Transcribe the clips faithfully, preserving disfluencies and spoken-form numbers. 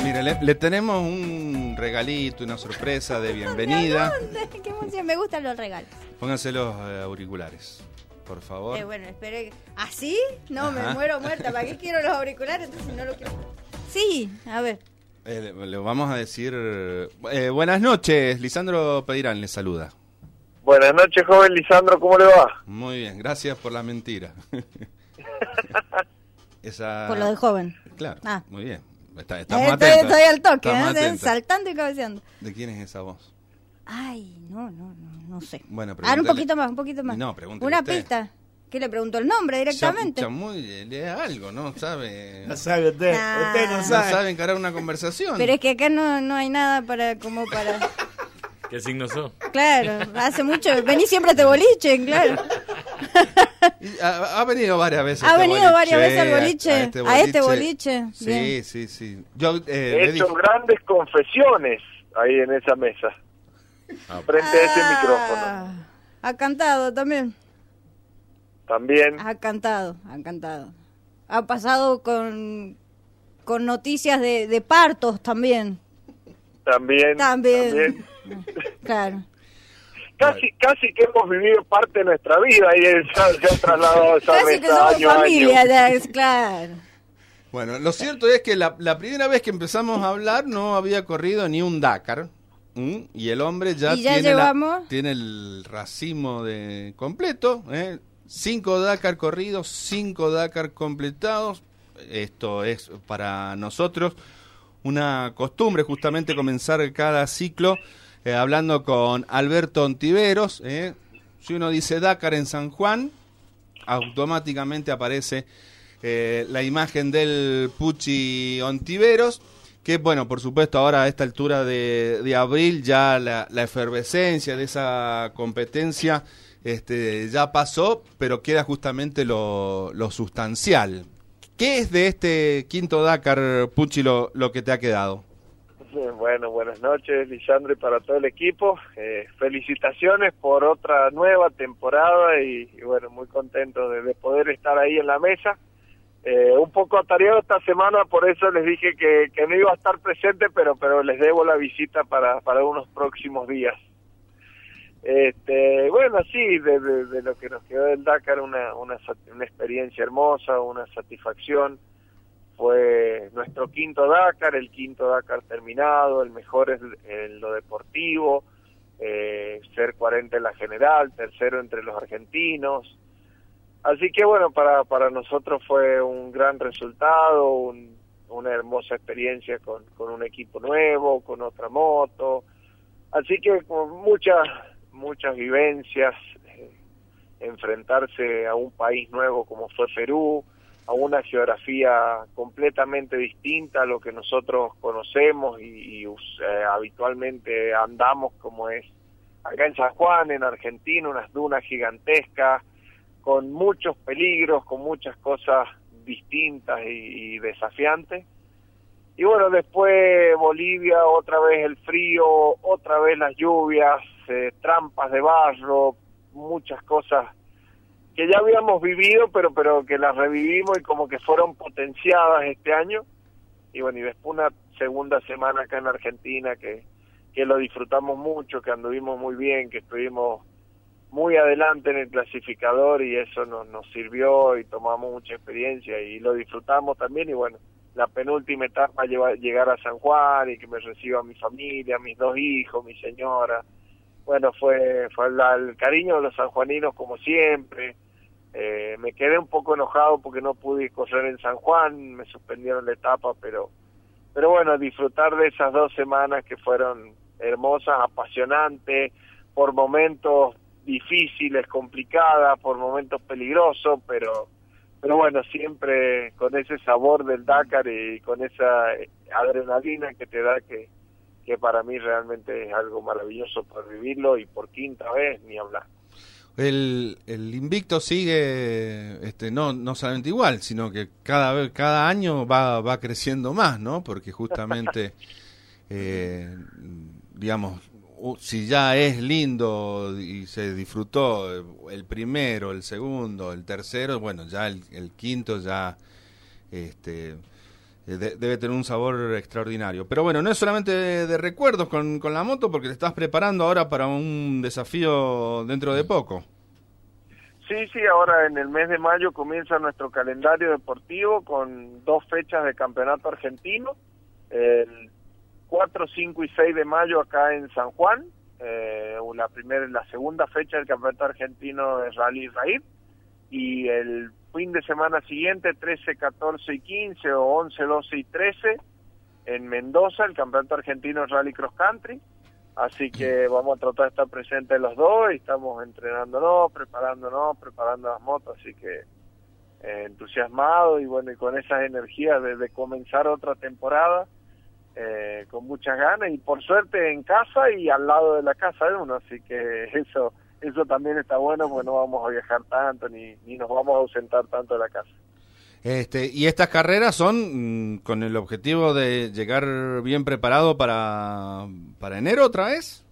Mire, le, le tenemos un regalito, una sorpresa de bienvenida. Qué emoción, me gustan los regalos. Pónganse los eh, auriculares, por favor. Eh, bueno, espere. ¿Así? No, Ajá. me muero muerta. ¿Para qué quiero los auriculares? Entonces no lo quiero. Sí, a ver. Eh, le, le vamos a decir... Eh, buenas noches, Lisandro Pedirán le saluda. Buenas noches, joven Lisandro, ¿cómo le va? Muy bien, gracias por la mentira. Esa... Por lo de joven. Claro, Ah. muy bien. Está, estamos Eh, estoy, atentos. estoy al toque, Estamos ¿eh? atentos. Saltando y cabeceando. ¿De quién es esa voz? Ay, no, no, no, no sé. Bueno, Ahora un pregúntele. poquito más, un poquito más. No, pregúntele Una usted. pista. ¿Qué le preguntó el nombre directamente? Cham- Chamuy, lea algo, ¿no? ¿Sabe? No sabe usted, Ah. usted no No sabe. sabe encarar una conversación. Pero es que acá no, no hay nada para, como para... ¿Qué signo sos? Claro, hace mucho, vení siempre a este boliche, claro. Y Ha, ha venido varias veces. Ha este venido boliche, varias veces al boliche, A, este a este boliche. Sí, Bien. sí, sí. Yo eh, He le hecho dije, grandes confesiones ahí en esa mesa, frente a ese micrófono. Ah, ha cantado también, También, ha cantado, ha cantado. Ha pasado con, con noticias de, de partos también, también, también. también. Claro. Casi, casi que hemos vivido parte de nuestra vida y se, se ha trasladado a esa Casi mesa que somos año a familia, año. ya, es claro. bueno, lo cierto es que la, la primera vez que empezamos a hablar no había corrido ni un Dakar. ¿m? Y el hombre ya, Y ya tiene, la- llevamos- tiene el racimo de completo. ¿eh? Cinco Dakar corridos, cinco Dakar completados. Esto es para nosotros una costumbre, justamente comenzar cada ciclo eh, hablando con Alberto Ontiveros. ¿eh? Si uno dice Dakar en San Juan, automáticamente aparece eh, la imagen del Pucci Ontiveros, que bueno, por supuesto ahora a esta altura de, de abril ya la, la efervescencia de esa competencia este, ya pasó, pero queda justamente lo, lo sustancial. ¿Qué es de este quinto Dakar, Pucci, lo, lo que te ha quedado? Bueno, buenas noches, Lisandro, y para todo el equipo. Eh, felicitaciones por otra nueva temporada y, y bueno, muy contento de, de poder estar ahí en la mesa. Eh, un poco atareado esta semana, por eso les dije que, que no iba a estar presente, pero pero les debo la visita para, para unos próximos días. Este, bueno, sí, de, de, de lo que nos quedó del Dakar, una, una, una experiencia hermosa, una satisfacción. Fue nuestro quinto Dakar, el quinto Dakar terminado, el mejor es en lo deportivo, eh, ser cuarenta en la general, tercero entre los argentinos. Así que bueno, para para nosotros fue un gran resultado, un, una hermosa experiencia con, con un equipo nuevo, con otra moto. Así que con muchas, muchas vivencias, eh, enfrentarse a un país nuevo como fue Perú, a una geografía completamente distinta a lo que nosotros conocemos y, y eh, habitualmente andamos, como es acá en San Juan, en Argentina, unas dunas gigantescas, con muchos peligros, con muchas cosas distintas y, y desafiantes. Y bueno, después Bolivia, otra vez el frío, otra vez las lluvias, eh, trampas de barro, muchas cosas que ya habíamos vivido, pero pero que las revivimos y como que fueron potenciadas este año. Y bueno, y después una segunda semana acá en Argentina que, que lo disfrutamos mucho, que anduvimos muy bien, que estuvimos muy adelante en el clasificador y eso nos, nos sirvió y tomamos mucha experiencia y lo disfrutamos también. Y bueno, la penúltima etapa, llevar, llegar a San Juan y que me reciba mi familia, mis dos hijos, mi señora. Bueno, fue fue la, el cariño de los sanjuaninos como siempre. Eh, me quedé un poco enojado porque no pude correr en San Juan, me suspendieron la etapa, pero pero bueno, disfrutar de esas dos semanas que fueron hermosas, apasionantes, por momentos difíciles, complicadas, por momentos peligrosos, pero pero bueno, siempre con ese sabor del Dakar y con esa adrenalina que te da que que para mí realmente es algo maravilloso por vivirlo y por quinta vez ni hablar. El, el invicto sigue, este, no no solamente igual, sino que cada vez cada año va va creciendo más, ¿no? Porque justamente, eh, digamos, si ya es lindo y se disfrutó el primero, el segundo, el tercero, bueno, ya el, el quinto ya, este. eh, de, debe tener un sabor extraordinario. Pero bueno, no es solamente de, de recuerdos con, con la moto, porque te estás preparando ahora para un desafío dentro de poco. Sí, sí, ahora en el mes de mayo comienza nuestro calendario deportivo con dos fechas de campeonato argentino, el cuatro, cinco y seis de mayo acá en San Juan, eh, la primera, la segunda fecha del campeonato argentino de Rally Raid, y el fin de semana siguiente, trece, catorce y quince, o once, doce y trece, en Mendoza, el campeonato argentino de Rally Cross Country. Así que vamos a tratar de estar presentes los dos y estamos entrenándonos, preparándonos, preparando las motos, así que eh, entusiasmado y bueno, y con esas energías de, de comenzar otra temporada, eh, con muchas ganas y por suerte en casa y al lado de la casa de uno, así que eso eso también está bueno porque no vamos a viajar tanto ni, ni nos vamos a ausentar tanto de la casa. Este, y estas carreras son mmm, con el objetivo de llegar bien preparado para, para enero otra vez.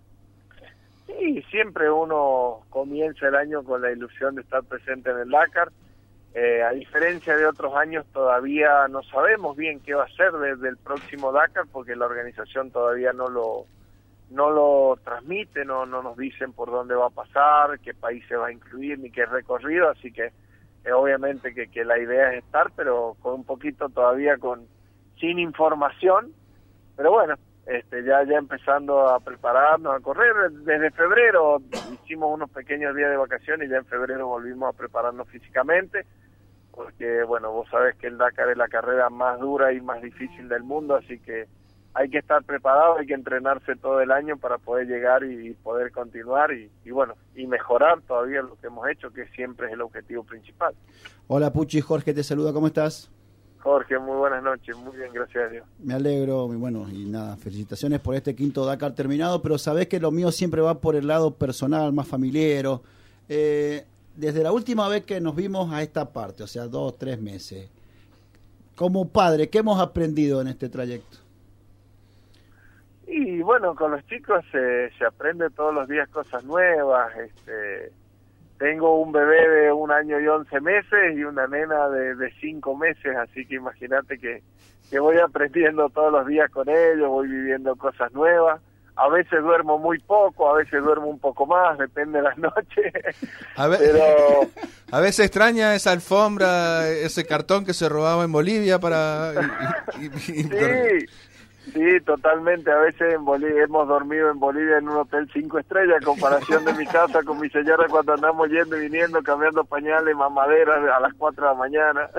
Sí, siempre uno comienza el año con la ilusión de estar presente en el Dakar. Eh, a diferencia de otros años, todavía no sabemos bien qué va a ser desde el próximo Dakar, porque la organización todavía no lo no lo transmite, no no nos dicen por dónde va a pasar, qué país se va a incluir, ni qué recorrido, así que Eh, obviamente que, que la idea es estar, pero con un poquito todavía con sin información, pero bueno, este ya ya empezando a prepararnos, a correr. Desde febrero hicimos unos pequeños días de vacaciones y ya en febrero volvimos a prepararnos físicamente, porque bueno, vos sabés que el Dakar es la carrera más dura y más difícil del mundo, así que hay que estar preparado, hay que entrenarse todo el año para poder llegar y poder continuar y, y bueno, y mejorar todavía lo que hemos hecho, que siempre es el objetivo principal. Hola Puchi, Jorge te saluda, ¿cómo estás? Jorge, muy buenas noches, muy bien, gracias a Dios. Me alegro, y bueno, y nada, felicitaciones por este quinto Dakar terminado, pero sabés que lo mío siempre va por el lado personal, más familiero. Eh, desde la última vez que nos vimos a esta parte, o sea, dos, tres meses, como padre, ¿qué hemos aprendido en este trayecto? Y bueno, con los chicos se, se aprende todos los días cosas nuevas. Este, tengo un bebé de un año y once meses y una nena de, de cinco meses, así que imagínate que, que voy aprendiendo todos los días con ellos, voy viviendo cosas nuevas. A veces duermo muy poco, a veces duermo un poco más, depende de las noches. A, ver, pero... a veces extraña esa alfombra, ese cartón que se robaba en Bolivia para... Y, y, y, sí. Sí, totalmente. A veces en Bolivia, hemos dormido en Bolivia en un hotel cinco estrellas, en comparación de mi casa con mi señora cuando andamos yendo y viniendo, cambiando pañales, mamaderas a las cuatro de la mañana.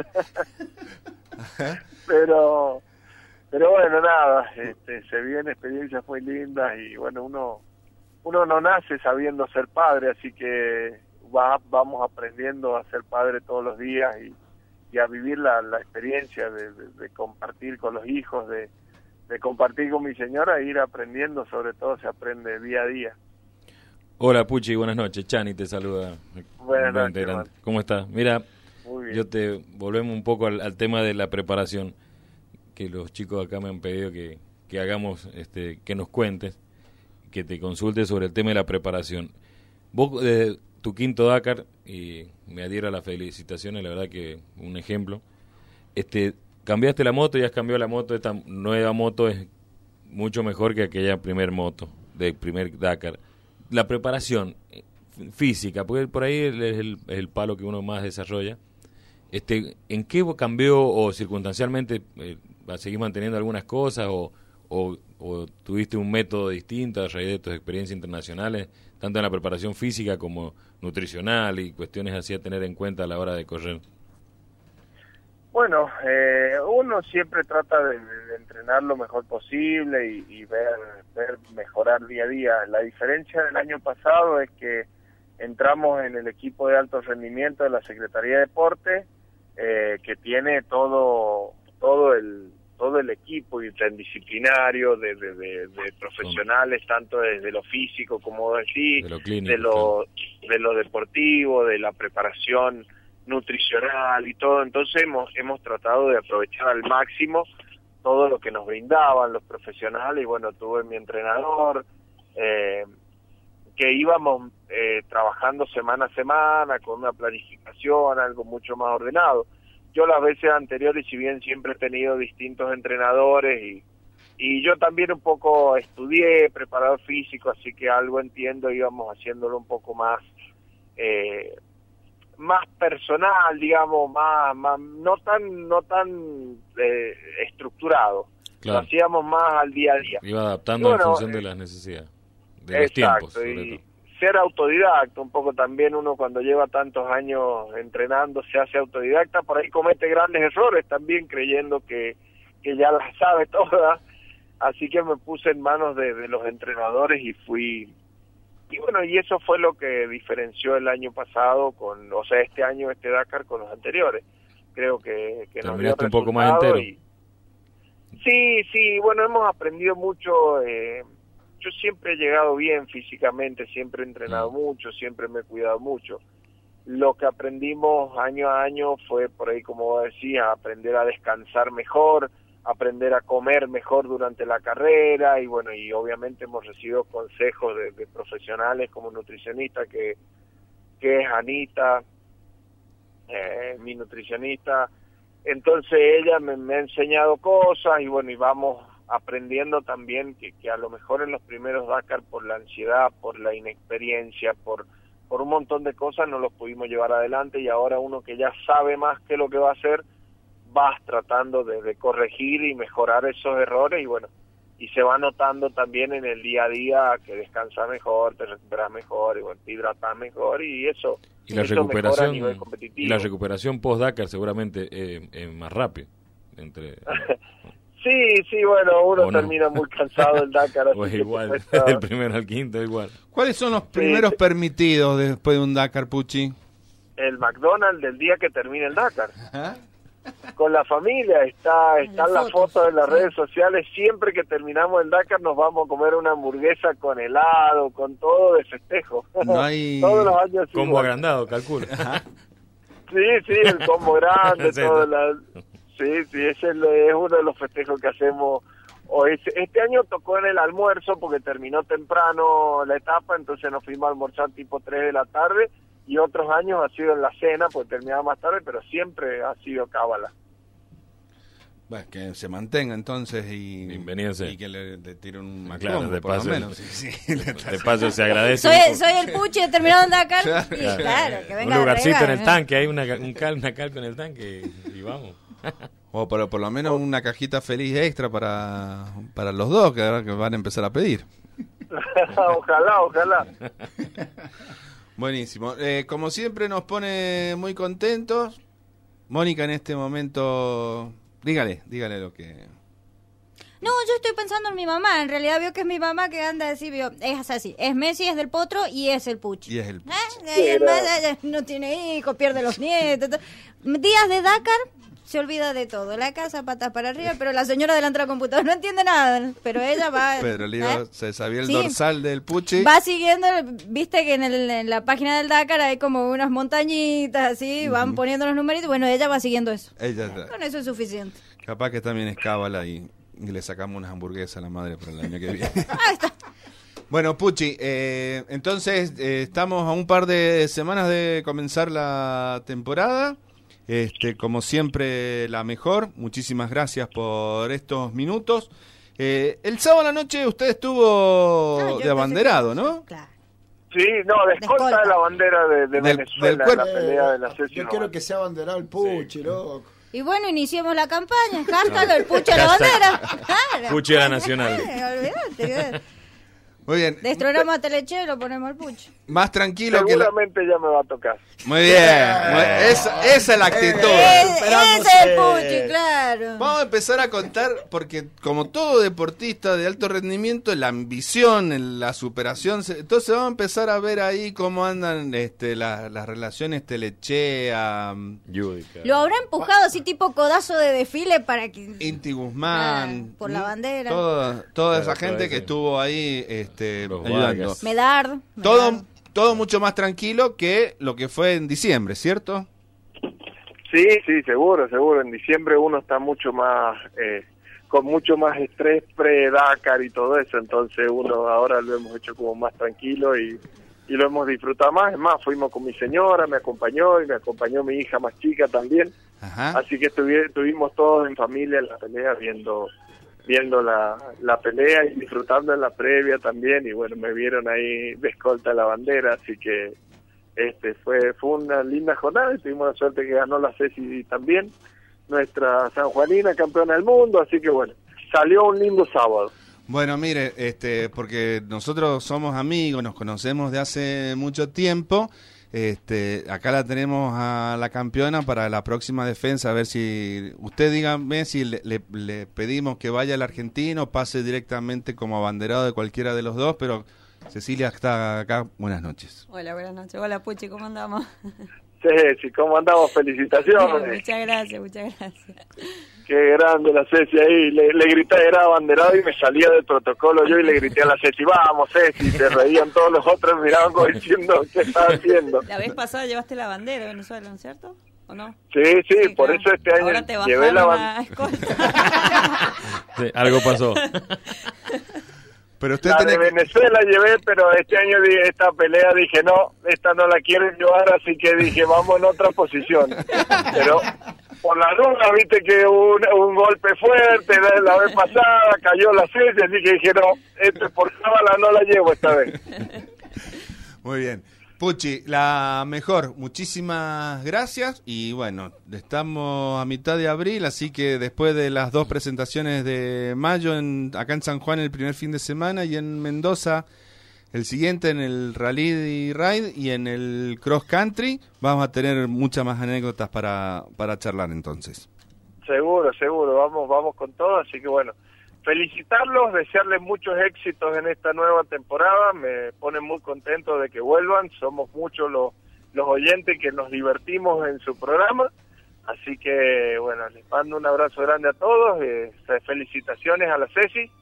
pero pero bueno, nada, este, se vienen experiencias muy lindas y bueno, uno uno no nace sabiendo ser padre, así que va, vamos aprendiendo a ser padre todos los días y, y a vivir la, la experiencia de, de, de compartir con los hijos, de de compartir con mi señora e ir aprendiendo, sobre todo se aprende día a día. Hola Puchi, buenas noches, Chani te saluda. Buenas noches, man. ¿Cómo estás? Mira, muy bien. Yo te volvemos un poco al, al tema de la preparación, que los chicos acá me han pedido que, que hagamos, este, que nos cuentes, que te consultes sobre el tema de la preparación. Vos, eh, tu quinto Dakar, y me adhiero a las felicitaciones, la verdad que un ejemplo, este... cambiaste la moto y has cambiado la moto. Esta nueva moto es mucho mejor que aquella primer moto del primer Dakar. La preparación física, porque por ahí es el, es el palo que uno más desarrolla. Este, ¿en qué cambió o circunstancialmente eh, seguís manteniendo algunas cosas o, o, o tuviste un método distinto a raíz de tus experiencias internacionales, tanto en la preparación física como nutricional y cuestiones así a tener en cuenta a la hora de correr? Bueno, eh, uno siempre trata de, de entrenar lo mejor posible y, y ver, ver mejorar día a día. La diferencia del año pasado es que entramos en el equipo de alto rendimiento de la Secretaría de Deporte, eh, que tiene todo todo el todo el equipo interdisciplinario de, de, de, de profesionales, tanto desde lo físico, como decís, de lo clínico, de lo, de lo deportivo, de la preparación nutricional y todo. Entonces hemos hemos tratado de aprovechar al máximo todo lo que nos brindaban los profesionales. Y bueno, tuve mi entrenador, eh, que íbamos eh, trabajando semana a semana con una planificación, algo mucho más ordenado. yo las veces anteriores, si bien siempre he tenido distintos entrenadores y, y yo también un poco estudié, preparador físico, así que algo entiendo, íbamos haciéndolo un poco más eh, más personal, digamos, más, más no tan no tan eh, estructurado. Claro. Lo hacíamos más al día a día. Iba adaptando bueno, en función eh, de las necesidades, de los exacto, tiempos, sobre y todo. Ser autodidacta, un poco también uno cuando lleva tantos años entrenando se hace autodidacta, por ahí comete grandes errores también creyendo que, que ya las sabe todas, así que me puse en manos de, de los entrenadores y fui, y bueno, y eso fue lo que diferenció el año pasado con, o sea, este año este Dakar con los anteriores. Creo que, que nos dio un poco más entero. Y, sí, sí, bueno, hemos aprendido mucho. Eh, yo siempre he llegado bien físicamente, siempre he entrenado mm. mucho, siempre me he cuidado mucho. Lo que aprendimos año a año fue, por ahí como decía, aprender a descansar mejor, aprender a comer mejor durante la carrera y bueno, y obviamente hemos recibido consejos de, de profesionales como nutricionista, que, que es Anita, eh, mi nutricionista. Entonces ella me, me ha enseñado cosas y bueno, y vamos aprendiendo también que, que a lo mejor en los primeros Dakar por la ansiedad, por la inexperiencia, por, por un montón de cosas no los pudimos llevar adelante y ahora uno que ya sabe más qué es lo que va a hacer, vas tratando de, de corregir y mejorar esos errores y bueno, y se va notando también en el día a día que descansas mejor, te recuperas mejor y bueno, te hidratas mejor y eso, y la eso recuperación a nivel competitivo. Y la recuperación post Dakar seguramente es eh, eh, más rápido entre sí, sí, bueno, uno no? termina muy cansado del Dakar. O es igual, está... del primero al quinto igual. ¿Cuáles son los primeros sí. permitidos después de un Dakar, Pucci? El McDonald's del día que termina el Dakar. ¿Ah? Con la familia, está están las fotos en las sí. redes sociales, siempre que terminamos el Dakar nos vamos a comer una hamburguesa con helado, con todo de festejo. No hay todos los años combo igual. Agrandado, calculo. Sí, sí, el combo grande, todo la... sí, sí, ese es, es uno de los festejos que hacemos. O este, este año tocó en el almuerzo porque terminó temprano la etapa, entonces nos fuimos a almorzar tipo tres de la tarde. Y otros años ha sido en la cena, pues terminaba más tarde, pero siempre ha sido cábala. Bueno, que se mantenga entonces y, y que le, le tiren un maclón, claro, de por paso, lo menos. Sí, sí, de paso se agradece. Soy, soy el Pucci, he terminado en Dakar. Claro, y claro, claro, que venga un lugarcito arriba, en el ¿no? tanque, hay una, un cal, una calca en el tanque y, y vamos. O por, por lo menos una cajita feliz extra para, para los dos que, ahora que van a empezar a pedir. Ojalá, ojalá. Buenísimo. Eh, como siempre nos pone muy contentos. Mónica, en este momento, dígale, dígale lo que... No, yo estoy pensando en mi mamá. En realidad veo que es mi mamá que anda así, vio, es así. Es Messi, es del Potro y es el Pucci. Y es el Pucci. ¿Eh? Sí, además, no tiene hijos, pierde los nietos. Todo. Días de Dakar, se olvida de todo. La casa, patas para arriba, pero la señora delante de la computadora no entiende nada. Pero ella va... Pero el libro, ¿eh? se sabía el sí. dorsal del Pucci. Va siguiendo, viste que en, el, en la página del Dakar hay como unas montañitas así, van uh-huh. poniendo los numeritos. Bueno, ella va siguiendo eso. Ella está. Con eso es suficiente. Capaz que también es cábala y, y le sacamos unas hamburguesas a la madre para el año que viene. Ahí está. Bueno, Pucci, eh, entonces eh, estamos a un par de semanas de comenzar la temporada. Este, como siempre, la mejor. Muchísimas gracias por estos minutos. Eh, el sábado a la noche usted estuvo no, de abanderado, ¿no? Claro. Sí, no, de escolta de la bandera de, de del, Venezuela, del en la pelea de la sesión. Yo quiero que sea abanderado el Pucci, sí. loco. Y bueno, iniciemos la campaña. Hashtag el Pucci a la bandera. Pucci a la nacional. Olvídate. Muy bien. Destronamos a Teleche y lo ponemos al Pucci. Más tranquilo Seguramente que la... Seguramente ya me va a tocar. Muy bien. Eh, esa, esa es la actitud. Eh, ese es el Pucci, claro. Vamos a empezar a contar, porque como todo deportista de alto rendimiento, la ambición, la superación, entonces vamos a empezar a ver ahí cómo andan este, la, las relaciones Telechea, Yudica. Lo habrá empujado así tipo codazo de desfile para que... Inti Guzmán. Ah, por la bandera. Toda, toda claro, esa gente que estuvo ahí este, ayudando. Medard. Todo, Medard. todo mucho más tranquilo que lo que fue en diciembre, ¿cierto? Sí, sí, seguro, seguro. En diciembre uno está mucho más, eh, con mucho más estrés pre-Dakar y todo eso, entonces uno ahora lo hemos hecho como más tranquilo y, y lo hemos disfrutado más. Es más, fuimos con mi señora, me acompañó y me acompañó mi hija más chica también, Ajá. Así que estuvi- estuvimos todos en familia en la pelea viendo viendo la, la pelea y disfrutando en la previa también, y bueno, me vieron ahí de escolta la bandera, así que este fue fue una linda jornada y tuvimos la suerte que ganó la Ceci también, nuestra sanjuanina campeona del mundo, así que bueno, salió un lindo sábado. Bueno, mire, este, porque nosotros somos amigos, nos conocemos de hace mucho tiempo. Este, acá la tenemos a la campeona para la próxima defensa, a ver si usted dígame si le, le, le pedimos que vaya al argentino, pase directamente como abanderado de cualquiera de los dos, pero Cecilia está acá. Buenas noches. Hola, buenas noches. Hola, Puchi, ¿cómo andamos? Ceci, ¿cómo andamos? Felicitaciones. Muchas gracias, muchas gracias. Qué grande la Ceci ahí, le, le grité, era abanderado y me salía del protocolo yo y le grité a la Ceci, vamos Ceci, se reían todos los otros, miraban como diciendo, ¿qué estaba haciendo? La vez pasada llevaste la bandera de Venezuela, ¿no es cierto? ¿O no? Sí, sí, Sí, por claro. eso este año Ahora te llevé la bajaron bandera. a escolta. Sí, algo pasó. Pero usted La tiene de que- Venezuela llevé, pero este año di- esta pelea dije, no, esta no la quiero llevar, así que dije, vamos en otra posición. Pero por la duda, viste que hubo un, un golpe fuerte la, la vez pasada, cayó la Ceci, así que dije, no, este por cábala no la llevo esta vez. Muy bien. Puchi, la mejor, muchísimas gracias y bueno, estamos a mitad de abril, así que después de las dos presentaciones de mayo, en, acá en San Juan el primer fin de semana y en Mendoza el siguiente en el Rally Ride y en el Cross Country, vamos a tener muchas más anécdotas para, para charlar entonces. Seguro, seguro, vamos, vamos con todo, así que bueno, felicitarlos, desearles muchos éxitos en esta nueva temporada, me pone muy contento de que vuelvan, somos muchos los, los oyentes que nos divertimos en su programa, así que bueno, les mando un abrazo grande a todos, eh, felicitaciones a la Ceci,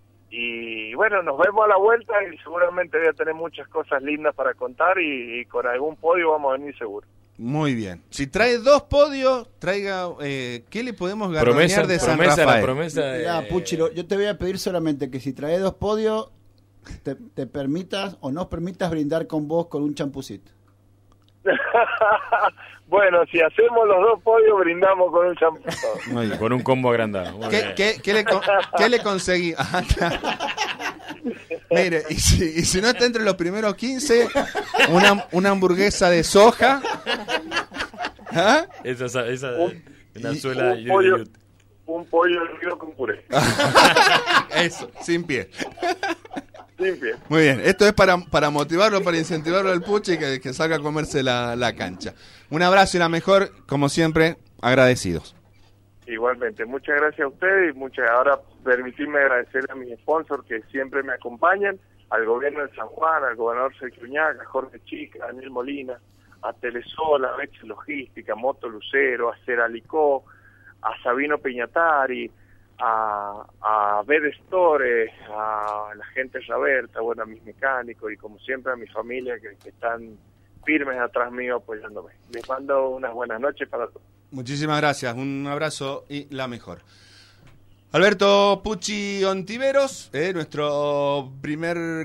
y bueno, nos vemos a la vuelta y seguramente voy a tener muchas cosas lindas para contar y, y con algún podio vamos a venir seguro. Muy bien. Si trae dos podios, traiga, eh, ¿qué le podemos garroñar Promesa, de San promesa, Rafael? la promesa de... Mirá, Puchi, lo- yo te voy a pedir solamente que si traes dos podios, te, te permitas o no permitas brindar con vos con un champucito. Bueno, si hacemos los dos podios, brindamos con un champú. Muy bien. Con un combo agrandado. Muy ¿Qué, bien. qué, qué le, con- qué le conseguí? Ah, claro. Mire, y si, y si no está entre los primeros quince, una, una hamburguesa de soja. ¿Ah? Esa, esa, esa Un- una y- suela un pollo, yut- un pollo hervido con puré. Eso, sin pie. Sin pie. Muy bien, esto es para, para motivarlo, para incentivarlo al Puchi que, que salga a comerse la, la cancha. Un abrazo y la mejor, como siempre, agradecidos. Igualmente, muchas gracias a ustedes y muchas ahora permitirme agradecerle a mis sponsors que siempre me acompañan, al gobierno de San Juan, al gobernador Sergio Uñaca, a Jorge Chica, a Daniel Molina, a Telesol, a Beche Logística, a Moto Lucero, a Ceralicó, a Sabino Peñatari, a, a Bed Store, a la gente de Raberta, bueno, a mis mecánicos y como siempre a mi familia que, que están firmes atrás mío apoyándome. Les mando unas buenas noches para todos. Muchísimas gracias, un abrazo y la mejor. Alberto Puchi Ontiveros, eh, nuestro primer